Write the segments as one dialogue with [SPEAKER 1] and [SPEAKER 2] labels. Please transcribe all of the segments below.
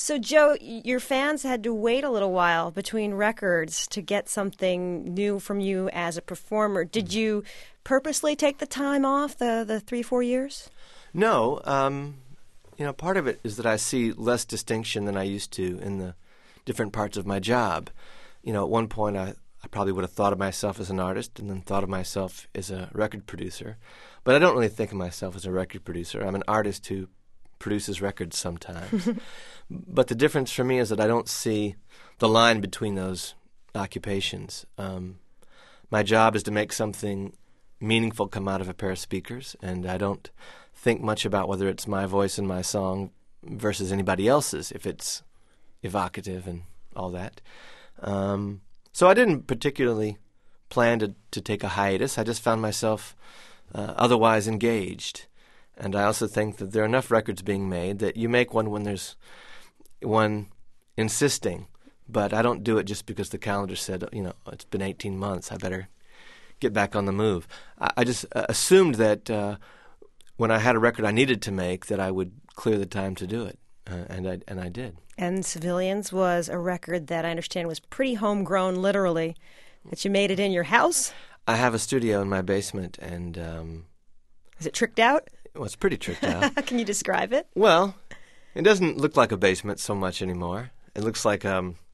[SPEAKER 1] So, Joe, your fans had to wait a little while between records to get something new from you as a performer. Did you purposely take the time off, the 3-4 years?
[SPEAKER 2] No. Part of it is that I see less distinction than I used to in the different parts of my job. At one point I probably would have thought of myself as an artist and then thought of myself as a record producer. But I don't really think of myself as a record producer. I'm an artist who produces records sometimes. But the difference for me is that I don't see the line between those occupations. My job is to make something meaningful come out of a pair of speakers, and I don't think much about whether it's my voice and my song versus anybody else's, if it's evocative and all that. So I didn't particularly plan to take a hiatus. I just found myself otherwise engaged. And I also think that there are enough records being made that you make one when there's one insisting. But I don't do it just because the calendar said, it's been 18 months, I better get back on the move. I just assumed that when I had a record I needed to make, that I would clear the time to do it. And I did. And
[SPEAKER 1] Civilians was a record that I understand was pretty homegrown, literally, that you made it in your house?
[SPEAKER 2] I have a studio in my basement, and...
[SPEAKER 1] Is it tricked out?
[SPEAKER 2] Well, it's pretty tricked out.
[SPEAKER 1] Can you describe it?
[SPEAKER 2] Well, it doesn't look like a basement so much anymore. It looks like,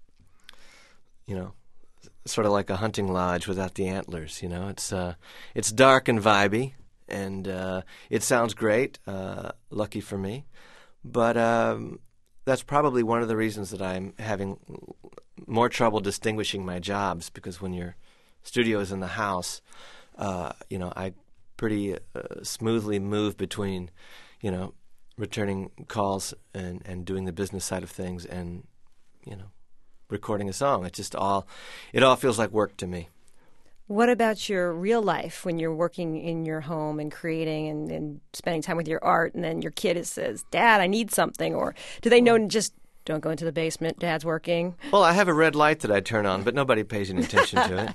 [SPEAKER 2] sort of like a hunting lodge without the antlers, It's dark and vibey, and it sounds great, lucky for me. But that's probably one of the reasons that I'm having more trouble distinguishing my jobs, because when your studio is in the house, I pretty smoothly move between, returning calls and doing the business side of things and, recording a song. It all feels like work to me.
[SPEAKER 1] What about your real life when you're working in your home and creating and spending time with your art, and then your kid says, Dad, I need something? Or do they know just don't go into the basement, Dad's working?
[SPEAKER 2] Well, I have a red light that I turn on, but nobody pays any attention to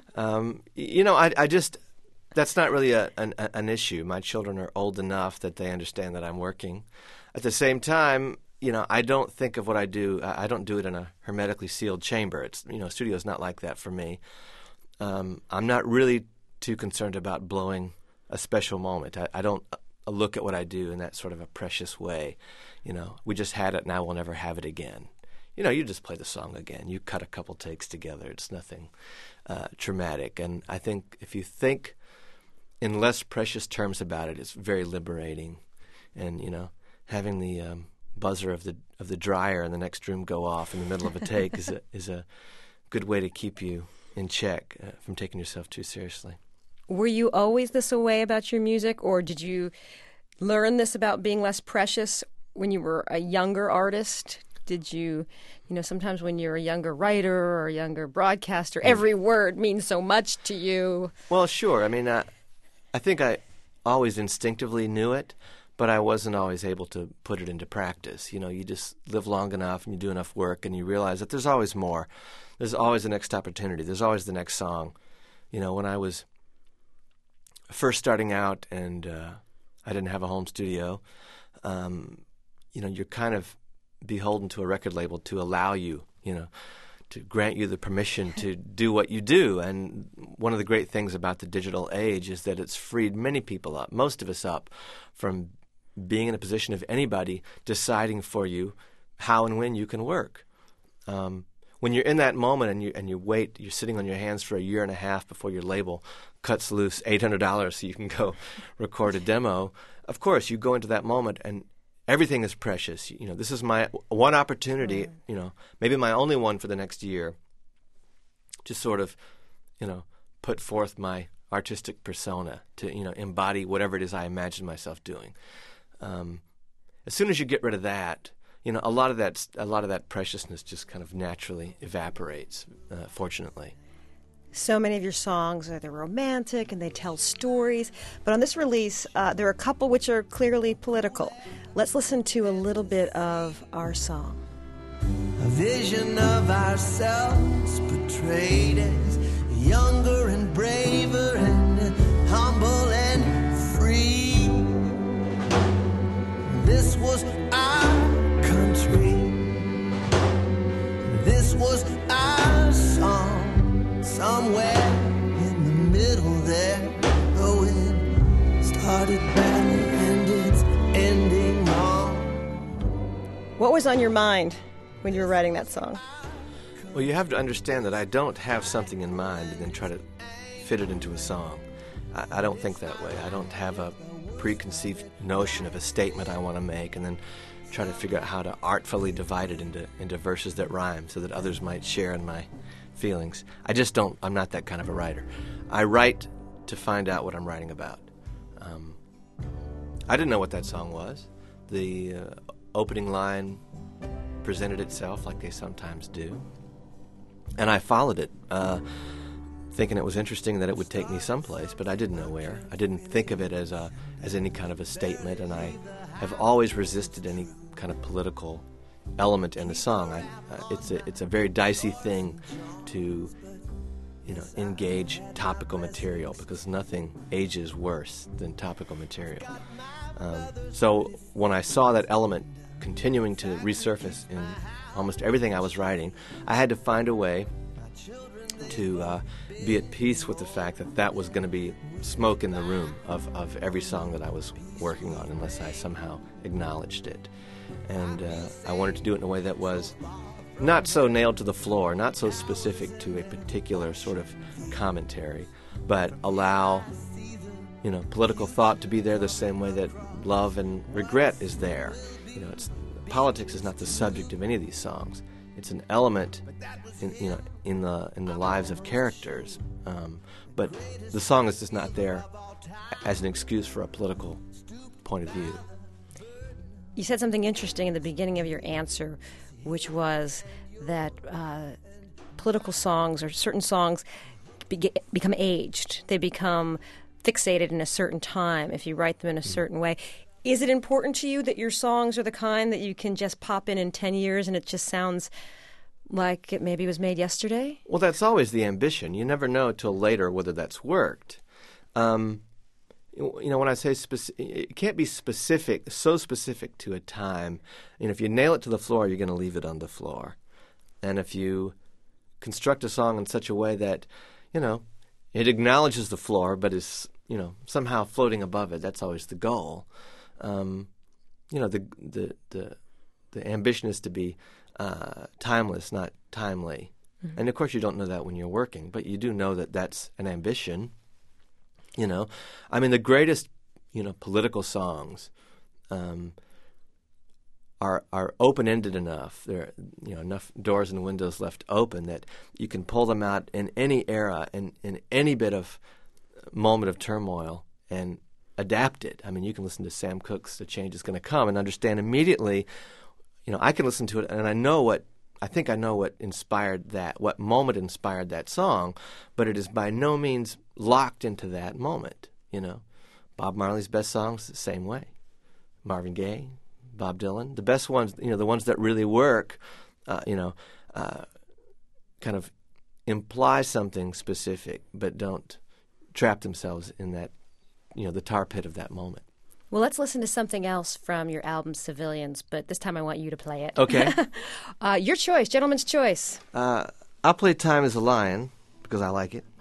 [SPEAKER 2] it. That's not really an issue. My children are old enough that they understand that I'm working. At the same time, I don't think of what I do. I don't do it in a hermetically sealed chamber. It's studio's not like that for me. I'm not really too concerned about blowing a special moment. I don't look at what I do in that sort of a precious way. We just had it, now we'll never have it again. You just play the song again. You cut a couple takes together. It's nothing traumatic. And I think if you think in less precious terms about it, it's very liberating. And, having the buzzer of the dryer in the next room go off in the middle of a take is a good way to keep you in check from taking yourself too seriously.
[SPEAKER 1] Were you always this way about your music, or did you learn this about being less precious when you were a younger artist? Did you, sometimes when you're a younger writer or a younger broadcaster, every word means so much to you?
[SPEAKER 2] Well, sure. I mean, I think I always instinctively knew it, but I wasn't always able to put it into practice. You just live long enough and you do enough work and you realize that there's always more. There's always the next opportunity. There's always the next song. When I was first starting out and I didn't have a home studio, you're kind of beholden to a record label to allow you, to grant you the permission to do what you do. And one of the great things about the digital age is that it's freed many people up, most of us up, from being in a position of anybody deciding for you how and when you can work. When you're in that moment and you wait, you're sitting on your hands for a year and a half before your label cuts loose $800 so you can go record a demo. Of course, you go into that moment and everything is precious. This is my one opportunity, maybe my only one for the next year, to sort of, put forth my artistic persona, to, embody whatever it is I imagine myself doing. As soon as you get rid of that, a lot of that preciousness just kind of naturally evaporates, fortunately.
[SPEAKER 1] So many of your songs they're romantic and they tell stories, but on this release, there are a couple which are clearly political. Let's listen to a little bit of our song.
[SPEAKER 3] A vision of ourselves portrayed as younger and braver and humble and free. This was our country. this was our song. Somewhere in the middle there, though it started badly and it's ending wrong.
[SPEAKER 1] What was on your mind when you were writing that song?
[SPEAKER 2] Well, you have to understand that I don't have something in mind and then try to fit it into a song. I don't think that way. I don't have a preconceived notion of a statement I want to make and then try to figure out how to artfully divide it into verses that rhyme so that others might share in my feelings. I'm not that kind of a writer. I write to find out what I'm writing about. I didn't know what that song was. The opening line presented itself like they sometimes do. And I followed it, thinking it was interesting that it would take me someplace, but I didn't know where. I didn't think of it as any kind of a statement, and I have always resisted any kind of political element in the song. It's a very dicey thing to, engage topical material because nothing ages worse than topical material. So when I saw that element continuing to resurface in almost everything I was writing, I had to find a way to be at peace with the fact that was going to be smoke in the room of every song that I was working on unless I somehow acknowledged it. And I wanted to do it in a way that was not so nailed to the floor, not so specific to a particular sort of commentary, but allow political thought to be there the same way that love and regret is there. Politics is not the subject of any of these songs. It's an element in the lives of characters, but the song is just not there as an excuse for a political point of view.
[SPEAKER 1] You said something interesting in the beginning of your answer, which was that political songs or certain songs become aged. They become fixated in a certain time if you write them in a certain way. Is it important to you that your songs are the kind that you can just pop in 10 years and it just sounds like it maybe was made yesterday?
[SPEAKER 2] Well, that's always the ambition. You never know till later whether that's worked. When I say it can't be specific, so specific to a time. If you nail it to the floor, you're going to leave it on the floor. And if you construct a song in such a way that, it acknowledges the floor but is, somehow floating above it, that's always the goal. The ambition is to be timeless, not timely. Mm-hmm. And of course you don't know that when you're working, but you do know that that's an ambition. The greatest, political songs are open-ended enough. There are, enough doors and windows left open that you can pull them out in any era and in any bit of moment of turmoil and adapt it. You can listen to Sam Cooke's "The Change Is Going to Come" and understand immediately. I can listen to it and I think I know what inspired that, what moment inspired that song, but it is by no means locked into that moment. Bob Marley's best songs the same way. Marvin Gaye, Bob Dylan, the best ones, the ones that really work, kind of imply something specific, but don't trap themselves in that, the tar pit of that moment.
[SPEAKER 1] Well, let's listen to something else from your album Civilians, but this time I want you to play it.
[SPEAKER 2] Okay.
[SPEAKER 1] Your choice, gentleman's choice.
[SPEAKER 2] I'll play "Time Is a Lion" because I like it.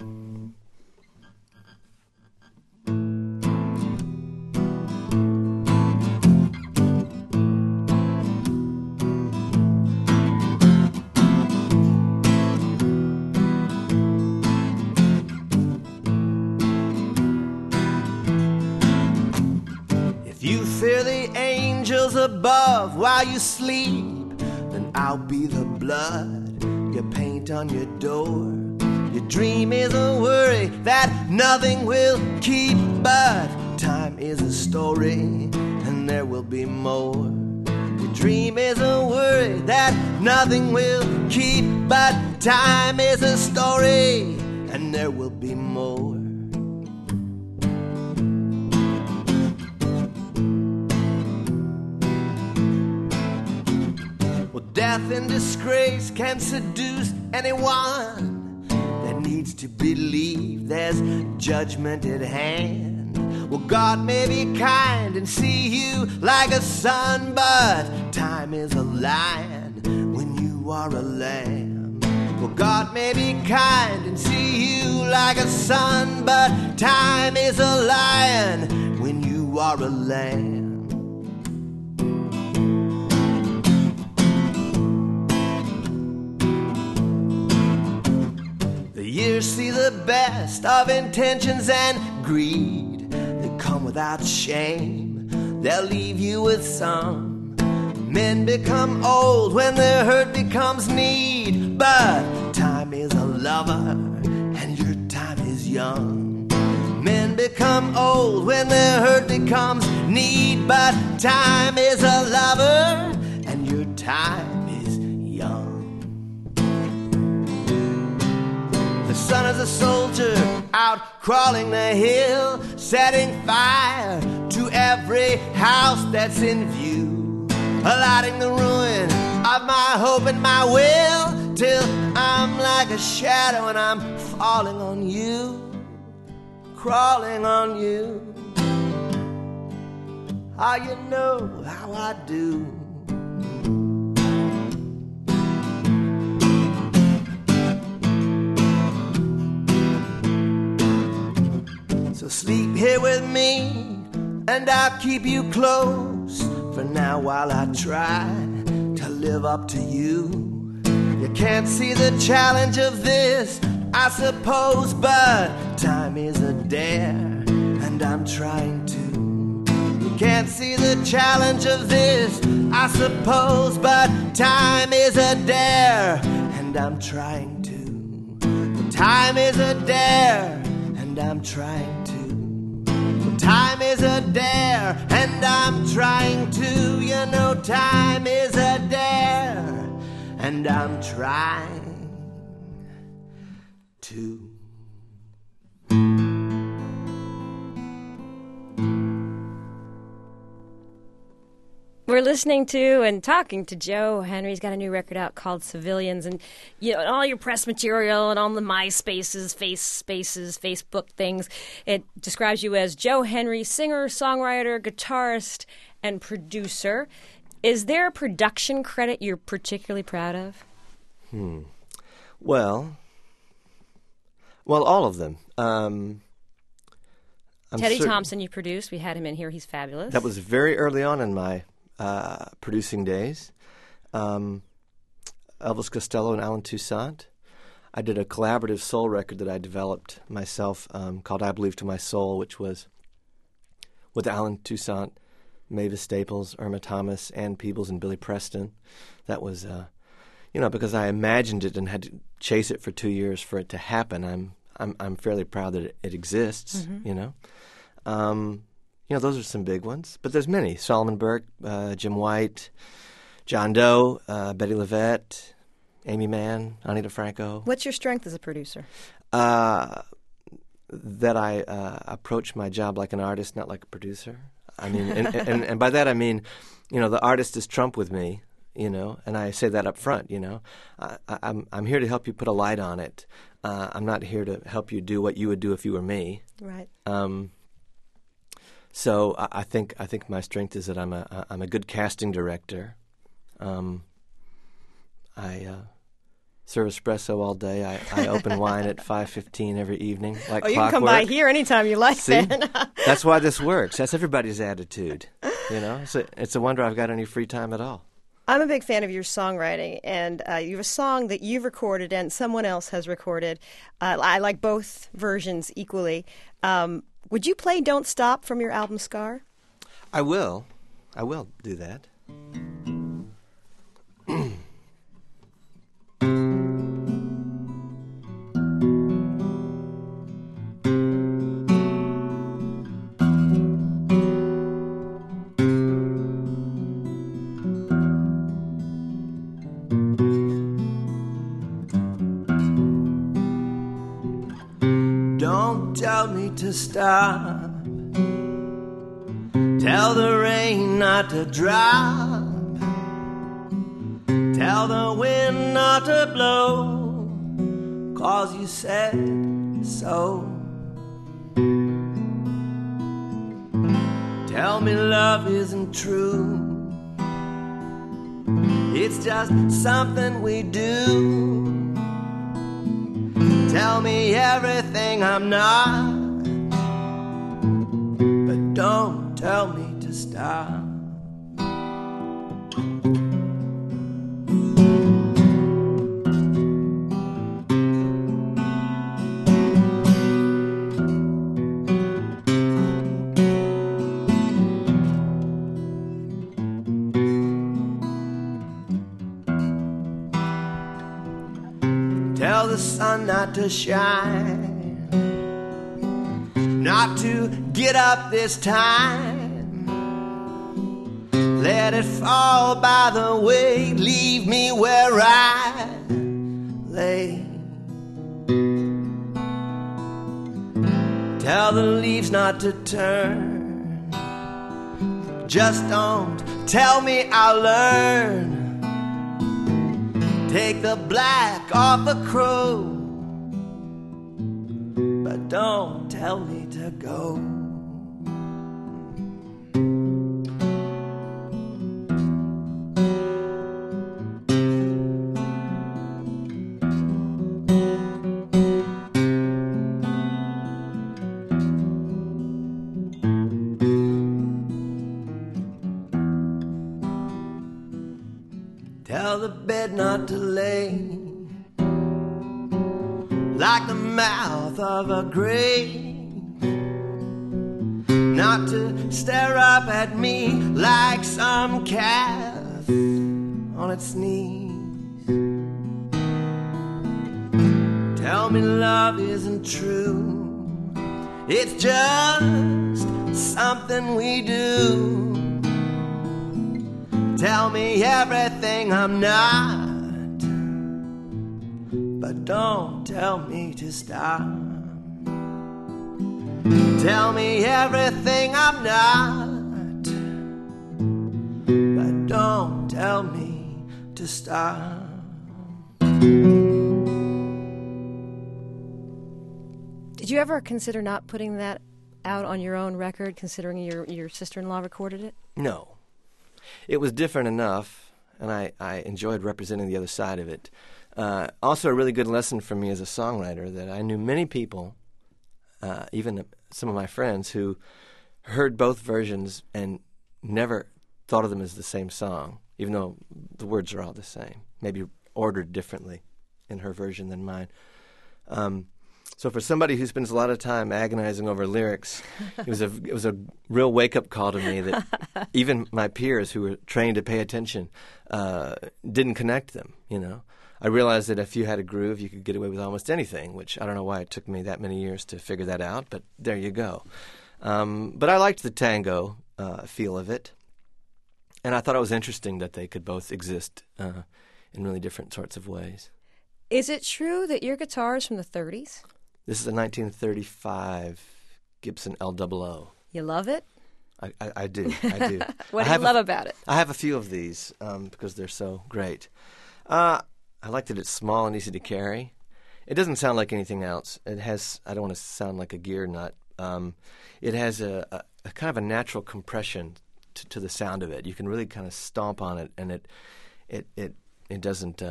[SPEAKER 3] You fear the angels above while you sleep, then I'll be the blood you paint on your door. Your dream is a worry that nothing will keep, but time is a story and there will be more. Your dream is a worry that nothing will keep, but time is a story and there will be more. Death and disgrace can seduce anyone that needs to believe there's judgment at hand. Well, God may be kind and see you like a son, but time is a lion when you are a lamb. God may be kind and see you like a son, but time is a lion when you are a lamb. The years see the best of intentions and greed. They come without shame, they'll leave you with some. Men become old when their hurt becomes need, but time is a lover and your time is young. Men become old when their hurt becomes need, but time is a lover and your time is young. The sun is a soldier out crawling the hill, setting fire to every house that's in view, lighting the ruin of my hope and my will, till I'm like a shadow and I'm falling on you, crawling on you. How you know how I do. So sleep here with me and I'll keep you close for now while I try to live up to you. You can't see the challenge of this, I suppose, but time is a dare and I'm trying to. You can't see the challenge of this, I suppose, but time is a dare and I'm trying to. Time is a dare and I'm trying to. Time is a dare and I'm trying to. You know, time is a dare and I'm trying to.
[SPEAKER 1] We're listening to and talking to Joe Henry's got a new record out called Civilians, and all your press material and all the MySpaces, Facebook things, it describes you as Joe Henry, singer, songwriter, guitarist, and producer. Is there a production credit you're particularly proud of?
[SPEAKER 2] Well, all of them.
[SPEAKER 1] Teddy Thompson you produced. We had him in here. He's fabulous.
[SPEAKER 2] That was very early on in my producing days. Elvis Costello and Alan Toussaint. I did a collaborative soul record that I developed myself called I Believe to My Soul, which was with Alan Toussaint, Mavis Staples, Irma Thomas, Ann Peebles, and Billy Preston. That was, because I imagined it and had to chase it for 2 years for it to happen. I'm fairly proud that it exists. Those are some big ones, but there's many. Solomon Burke, Jim White, John Doe, Betty Levette, Amy Mann, Anita Franco.
[SPEAKER 1] What's your strength as a producer?
[SPEAKER 2] That I approach my job like an artist, not like a producer. I mean, and by that I mean, the artist is Trump with me, and I say that up front. I'm here to help you put a light on it. I'm not here to help you do what you would do if you were me.
[SPEAKER 1] Right.
[SPEAKER 2] So I think my strength is that I'm a good casting director. I serve espresso all day. I open wine at 5:15 every evening, like clockwork.
[SPEAKER 1] You can come by here anytime you like.
[SPEAKER 2] See? That's why this works. That's everybody's attitude. It's a wonder I've got any free time at all.
[SPEAKER 1] I'm a big fan of your songwriting, and you have a song that you've recorded and someone else has recorded. I like both versions equally. Would you play Don't Stop from your album Scar?
[SPEAKER 2] I will do that.
[SPEAKER 3] Don't tell me to stop. Tell the rain not to drop. Tell the wind not to blow, 'cause you said so. Tell me love isn't true. It's just something we do. Tell me everything I'm not, but don't tell me to stop. Tell the sun not to shine, not to get up this time. Let it fall by the way, leave me where I lay. Tell the leaves not to turn, just don't tell me I'll learn. Take the black off the crow, but don't tell me to go. Tell the bed not to lay like the mouth of a grave, not to stare up at me like some calf on its knees. Tell me love isn't true, it's just something we do. Tell me everything I'm not, but don't tell me to stop. Tell me everything I'm not, but don't tell me to stop.
[SPEAKER 1] Did you ever consider not putting that out on your own record, considering your sister-in-law recorded it?
[SPEAKER 2] No. It was different enough, and I enjoyed representing the other side of it. Also a really good lesson for me as a songwriter that I knew many people, even some of my friends, who heard both versions and never thought of them as the same song, even though the words are all the same, maybe ordered differently in her version than mine. So for somebody who spends a lot of time agonizing over lyrics, it was a real wake-up call to me that even my peers who were trained to pay attention didn't connect them, you know. I realized that if you had a groove, you could get away with almost anything, which I don't know why it took me that many years to figure that out, but there you go. But I liked the tango feel of it, and I thought it was interesting that they could both exist in really different sorts of ways.
[SPEAKER 1] Is it true that your guitar is from the 30s?
[SPEAKER 2] This is a 1935 Gibson LOO.
[SPEAKER 1] You love it?
[SPEAKER 2] I do. I do.
[SPEAKER 1] What do you love about it?
[SPEAKER 2] I have a few of these because they're so great. I like that it's small and easy to carry. It doesn't sound like anything else. It has, I don't want to sound like a gear nut. It has a kind of a natural compression to the sound of it. You can really kind of stomp on it, and it doesn't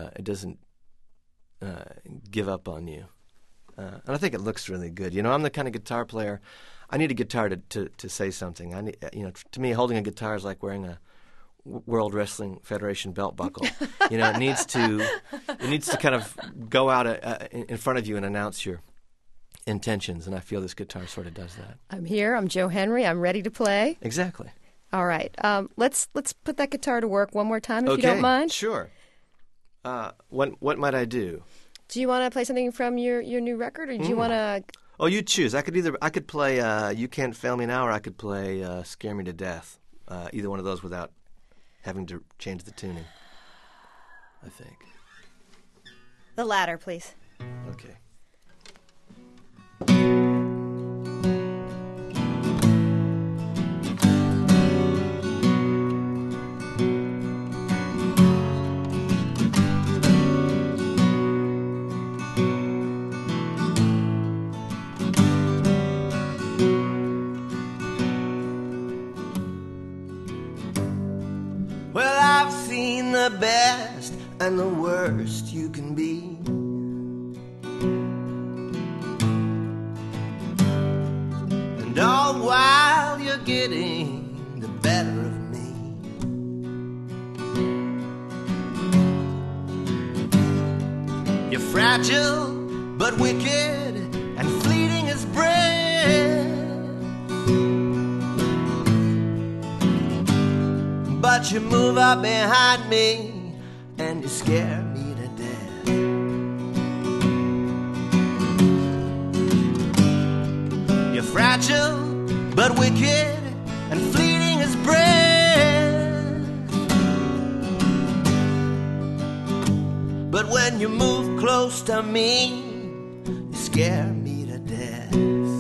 [SPEAKER 2] give up on you. And I think it looks really good. You know, I'm the kind of guitar player. I need a guitar to say something. I need, to me, holding a guitar is like wearing a World Wrestling Federation belt buckle. You know, it needs to kind of go out in front of you and announce your intentions. And I feel this guitar sort of does that.
[SPEAKER 1] I'm here. I'm Joe Henry. I'm ready to play.
[SPEAKER 2] Exactly.
[SPEAKER 1] All right. Let's put that guitar to work one more time, if you don't mind.
[SPEAKER 2] Sure. What might I do?
[SPEAKER 1] Do you want to play something from your new record, or do you want to?
[SPEAKER 2] Oh, you choose. I could play "You Can't Fail Me Now," or I could play "Scare Me to Death." Either one of those without having to change the tuning, I think.
[SPEAKER 1] The latter, please.
[SPEAKER 2] Okay.
[SPEAKER 3] The best and the worst you can be. fragile but wicked and fleeting as breath. But you move up behind me and you scare me to death. You're fragile but wicked and fleeting as breath. But when you move close to me, you scare me to death.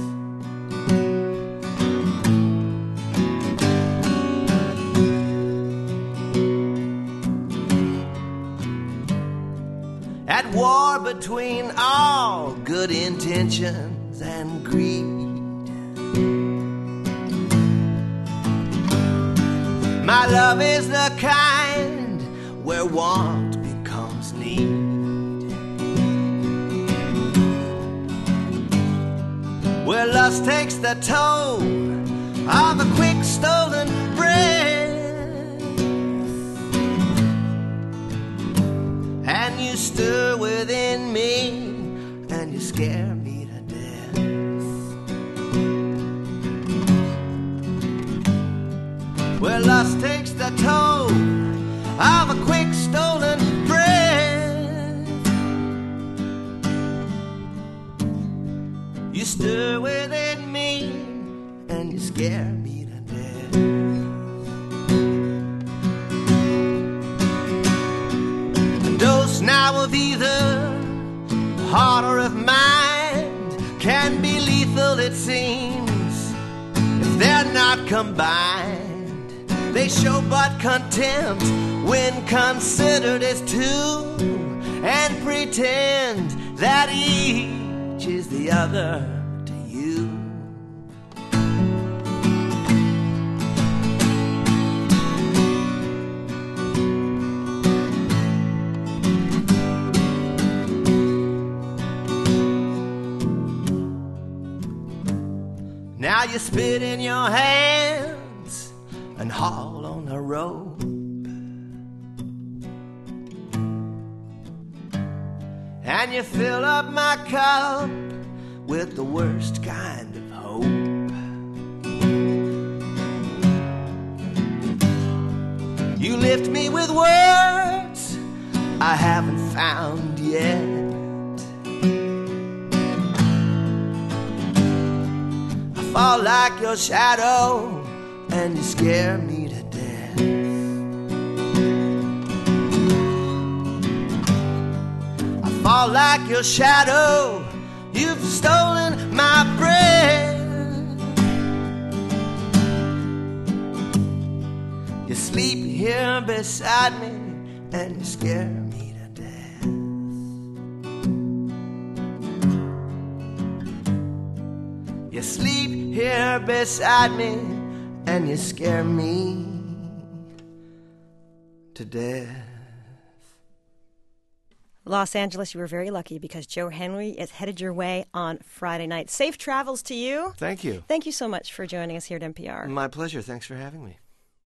[SPEAKER 3] At war between all good intentions and greed, my love is the kind where want becomes need. Where lust takes the toll of a quick stolen breath. And you stir within me and you scare me to death. Where lust takes the toll of a quick stolen breath. You stir within me and you scare me to death. A dose now of either heart or of mind can be lethal, it seems, if they're not combined. They show but contempt when considered as two, and pretend that each is the other to you. Now you spit in your hands and haul on the rope. And you fill up my cup with the worst kind of hope. You lift me with words I haven't found yet. I fall like your shadow and you scare me to death. I fall like your shadow, you've stolen my breath. You sleep here beside me and you scare me to death. You sleep here beside me and you scare me to death.
[SPEAKER 1] Los Angeles, you were very lucky because Joe Henry is headed your way on Friday night. Safe travels to you.
[SPEAKER 2] Thank you.
[SPEAKER 1] Thank you so much for joining us here at NPR.
[SPEAKER 2] My pleasure. Thanks for having me.